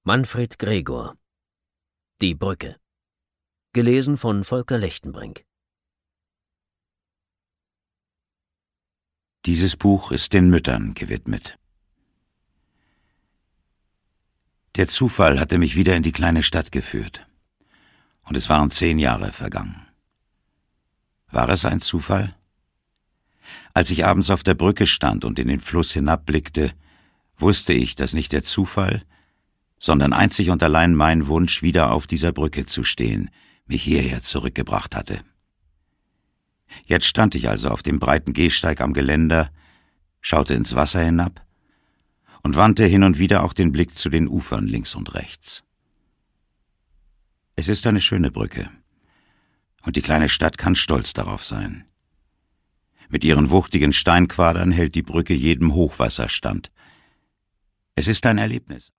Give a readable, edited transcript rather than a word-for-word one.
Manfred Gregor. Die Brücke. Gelesen von Volker Lechtenbrink. Dieses Buch ist den Müttern gewidmet. Der Zufall hatte mich wieder in die kleine Stadt geführt. Und es waren 10 Jahre vergangen. War es ein Zufall? Als ich abends auf der Brücke stand und in den Fluss hinabblickte, wusste ich, dass nicht der Zufall, sondern einzig und allein mein Wunsch, wieder auf dieser Brücke zu stehen, mich hierher zurückgebracht hatte. Jetzt stand ich also auf dem breiten Gehsteig am Geländer, schaute ins Wasser hinab und wandte hin und wieder auch den Blick zu den Ufern links und rechts. Es ist eine schöne Brücke, und die kleine Stadt kann stolz darauf sein. Mit ihren wuchtigen Steinquadern hält die Brücke jedem Hochwasser stand. Es ist ein Erlebnis.